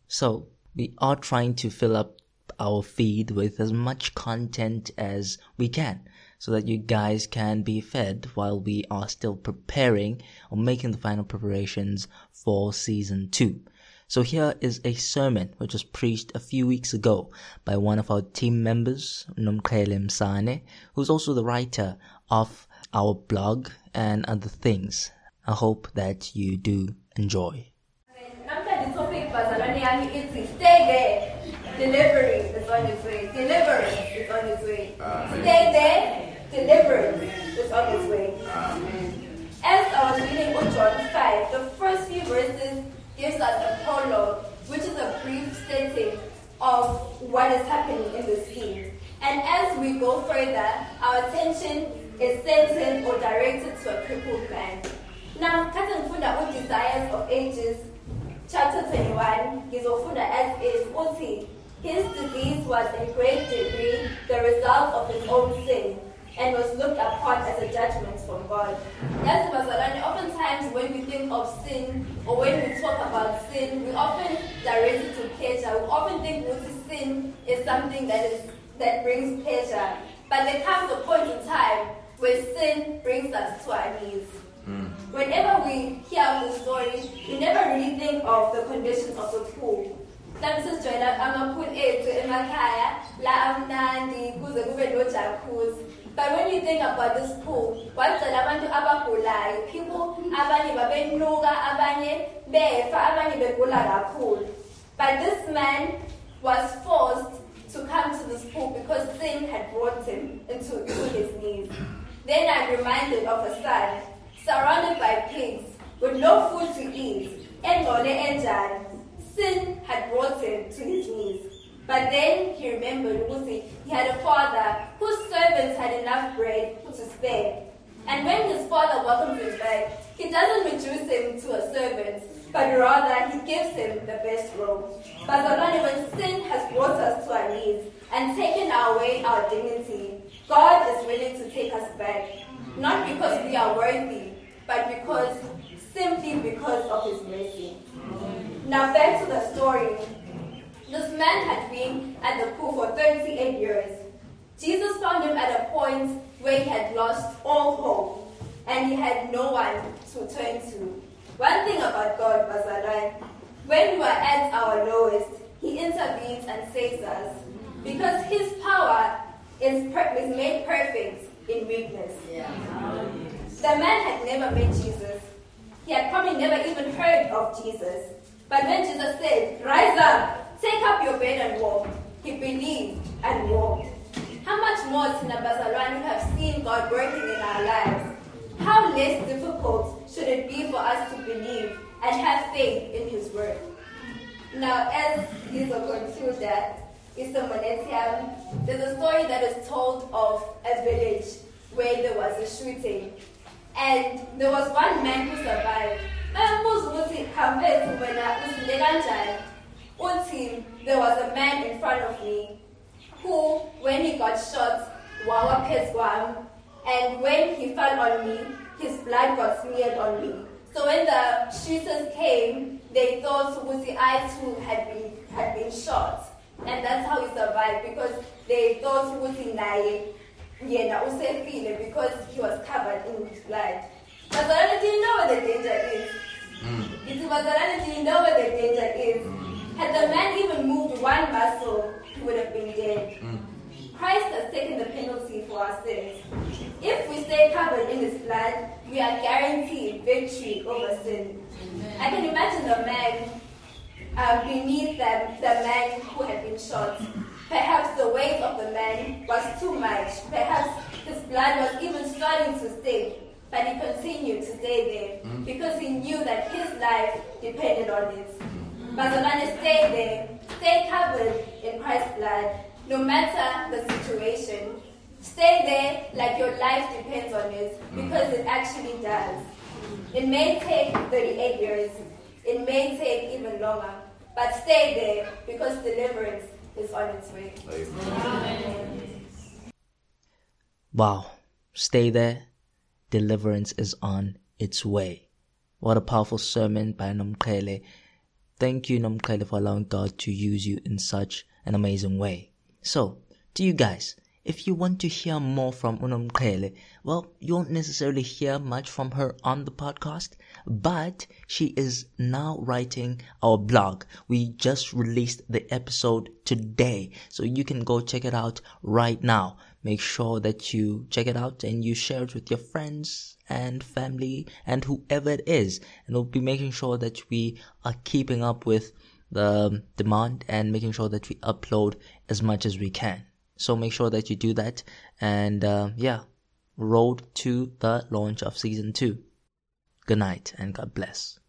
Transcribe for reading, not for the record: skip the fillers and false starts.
So we are trying to fill up our feed with as much content as we can so that you guys can be fed while we are still preparing or making the final preparations for season 2. So here is a sermon which was preached a few weeks ago by one of our team members, Nomkhele Msane, who's also the writer of our blog and other things. I hope that you do enjoy. The topic is stay there. Delivery is on its way. Deliverance is on its way. Stay there. Deliverance is on its way. As I was reading John 5, the first few verses gives us a prologue, which is a brief stating of what is happening in the scene. And as we go further, our attention is centered or directed to a crippled man. Now, Katanfunda Desires of Ages, chapter 21, Gizofunda as is, Uti, his disease was in great degree the result of his own sin and was looked upon as a judgment from God. As Bazalani, oftentimes when we think of sin or when we talk about sin, we often direct it to pleasure. We often think sin is something that brings pleasure. But there comes a point in time where sin brings us to our knees. Whenever we hear of the story, we never really think of the conditions of the pool. But when you think about this pool, people but this man was forced to come to this pool because sin had brought him into his knees. Then I'm reminded of a son surrounded by pigs with no food to eat, and sin had brought him to his knees. But then he remembered he had a father whose servants had enough bread to spare. And when his father welcomes him back, he doesn't reduce him to a servant, but rather he gives him the best robe. But when sin has brought us to our knees and taken away our dignity, God is willing to take us back, not because we are worthy, but simply because of his mercy. Now back to the story. This man had been at the pool for 38 years. Jesus found him at a point where he had lost all hope and he had no one to turn to. One thing about God, Bazalai, when we are at our lowest, he intervenes and saves us because his power is made perfect in weakness. Yeah. The man had never met Jesus. He had probably never even heard of Jesus. But when Jesus said, "Rise up, take up your bed and walk," he believed and walked. How much more, Tina Bazalwane, have seen God working in our lives? How less difficult should it be for us to believe and have faith in his word? Now, as Lisa concludes that, there's a story that is told of a village where there was a shooting. And there was one man who survived. There was a man in front of me who, when he got shot, and when he fell on me, his blood got smeared on me. So when the shooters came, they thought I too had been shot. And that's how he survived, because they thought because he was covered in his blood. But do you know what the danger is? Do you know what the danger is? Had the man even moved one muscle, he would have been dead. Christ has taken the penalty for our sins. If we stay covered in his blood, we are guaranteed victory over sin. I can imagine the man beneath the man who had been shot. Perhaps the weight of the man was too much. Perhaps his blood was even starting to stink. But he continued to stay there because he knew that his life depended on it. But stay there, stay covered in Christ's blood, no matter the situation. Stay there like your life depends on it, because it actually does. It may take 38 years, it may take even longer, but stay there because deliverance is on its way. Amen. Wow, stay there. Deliverance is on its way. What a powerful sermon by Nomkhele. Thank you, Nomkhele, for allowing God to use you in such an amazing way. So, to you guys, if you want to hear more from Unomkhele, well, you won't necessarily hear much from her on the podcast, but she is now writing our blog. We just released the episode today, so you can go check it out right now. Make sure that you check it out and you share it with your friends and family and whoever it is. And we'll be making sure that we are keeping up with the demand and making sure that we upload as much as we can. So make sure that you do that. And road to the launch of season 2. Good night and God bless.